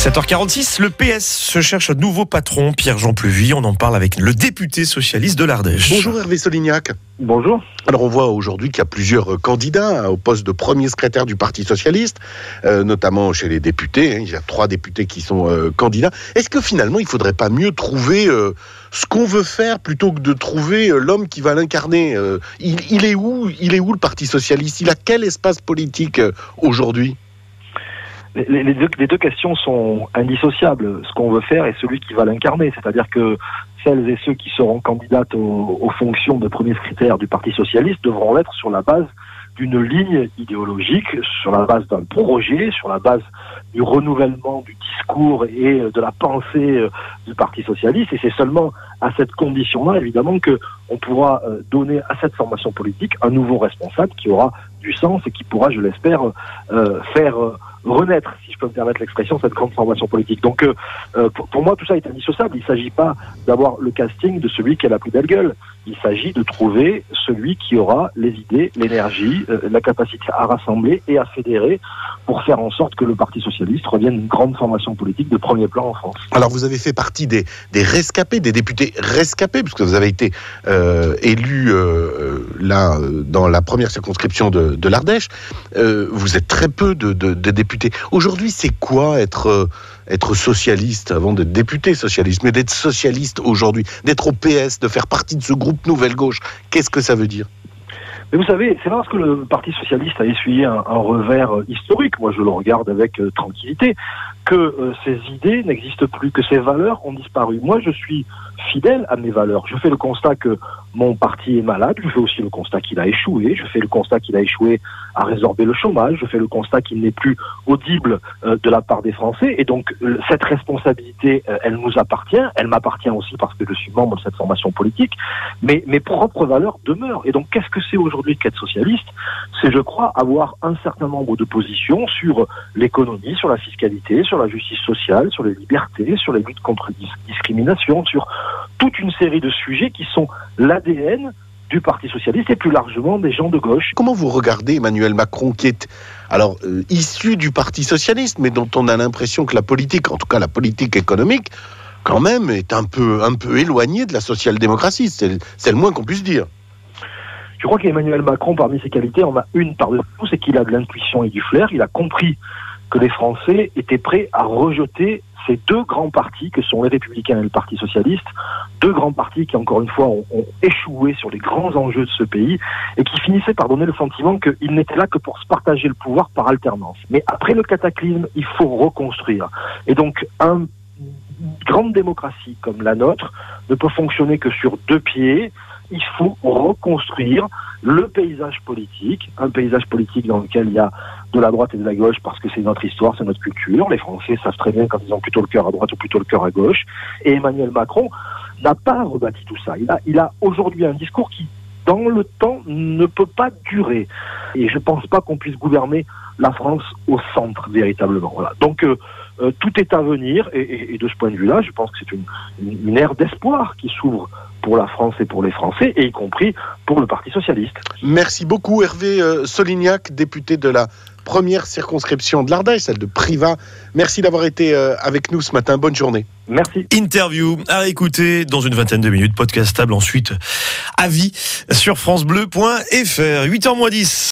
7h46, le PS se cherche un nouveau patron, Pierre-Jean Pluvy. On en parle avec le député socialiste de l'Ardèche. Bonjour Hervé Solignac. Bonjour. Alors on voit aujourd'hui qu'il y a plusieurs candidats au poste de premier secrétaire du Parti Socialiste, notamment chez les députés. Il y a 3 députés qui sont candidats. Est-ce que finalement il ne faudrait pas mieux trouver ce qu'on veut faire plutôt que de trouver l'homme qui va l'incarner? Il est où le Parti Socialiste? Il a quel espace politique aujourd'hui? Les deux questions sont indissociables. Ce qu'on veut faire et celui qui va l'incarner. C'est-à-dire que celles et ceux qui seront candidates aux fonctions de premier secrétaire du Parti Socialiste devront l'être sur la base d'une ligne idéologique, sur la base d'un projet, sur la base du renouvellement du discours et de la pensée du Parti Socialiste. Et c'est seulement à cette condition-là, évidemment, qu'on pourra donner à cette formation politique un nouveau responsable qui aura du sens et qui pourra, je l'espère, faire renaître, si je peux me permettre l'expression, cette grande formation politique. Donc, pour moi, tout ça est indissociable. Il ne s'agit pas d'avoir le casting de celui qui a la plus belle gueule. Il s'agit de trouver celui qui aura les idées, l'énergie, la capacité à rassembler et à fédérer pour faire en sorte que le Parti Socialiste revienne une grande formation politique de premier plan en France. Alors, vous avez fait partie des rescapés, des députés rescapés, puisque vous avez été élu dans la première circonscription de l'Ardèche. Vous êtes très peu de députés. Aujourd'hui, c'est quoi être socialiste avant d'être député socialiste, mais d'être socialiste aujourd'hui, d'être au PS, de faire partie de ce groupe Nouvelle Gauche? Qu'est-ce que ça veut dire? Mais vous savez, c'est parce que le Parti Socialiste a essuyé un revers historique, moi je le regarde avec tranquillité, que ces idées n'existent plus, que ces valeurs ont disparu. Moi je suis fidèle à mes valeurs. Je fais le constat que mon parti est malade, je fais aussi le constat qu'il a échoué, je fais le constat qu'il a échoué à résorber le chômage, je fais le constat qu'il n'est plus audible de la part des Français, et donc cette responsabilité, elle nous appartient, elle m'appartient aussi parce que je suis membre de cette formation politique, mais mes propres valeurs demeurent. Et donc qu'est-ce que c'est aujourd'hui qu'être socialiste? C'est, je crois, avoir un certain nombre de positions sur l'économie, sur la fiscalité, sur la justice sociale, sur les libertés, sur les luttes contre la discrimination, sur toute une série de sujets qui sont l'ADN du Parti Socialiste et plus largement des gens de gauche. Comment vous regardez Emmanuel Macron, qui est issu du Parti Socialiste, mais dont on a l'impression que la politique, en tout cas la politique économique, quand même, est un peu éloignée de la social-démocratie. C'est le moins qu'on puisse dire. Je crois qu'Emmanuel Macron, parmi ses qualités, en a une par-dessus tout, c'est qu'il a de l'intuition et du flair. Il a compris que les Français étaient prêts à rejeter ces 2 grands partis que sont les Républicains et le Parti Socialiste, 2 grands partis qui, encore une fois, ont échoué sur les grands enjeux de ce pays et qui finissaient par donner le sentiment qu'ils n'étaient là que pour se partager le pouvoir par alternance. Mais après le cataclysme, il faut reconstruire. Et donc, une grande démocratie comme la nôtre ne peut fonctionner que sur 2 pieds. Il faut reconstruire le paysage politique, un paysage politique dans lequel il y a de la droite et de la gauche parce que c'est notre histoire, c'est notre culture. Les Français savent très bien quand ils ont plutôt le cœur à droite ou plutôt le cœur à gauche. Et Emmanuel Macron n'a pas rebâti tout ça. Il a aujourd'hui un discours qui, dans le temps, ne peut pas durer. Et je ne pense pas qu'on puisse gouverner la France au centre, véritablement. Voilà. Donc, tout est à venir. Et de ce point de vue-là, je pense que c'est une ère d'espoir qui s'ouvre pour la France et pour les Français, et y compris pour le Parti Socialiste. Merci beaucoup Hervé Solignac, député de la première circonscription de l'Ardèche, celle de Privas. Merci d'avoir été avec nous ce matin. Bonne journée. Merci. Interview à écouter dans une vingtaine de minutes, podcastable ensuite à vie sur francebleu.fr. 8h moins 10.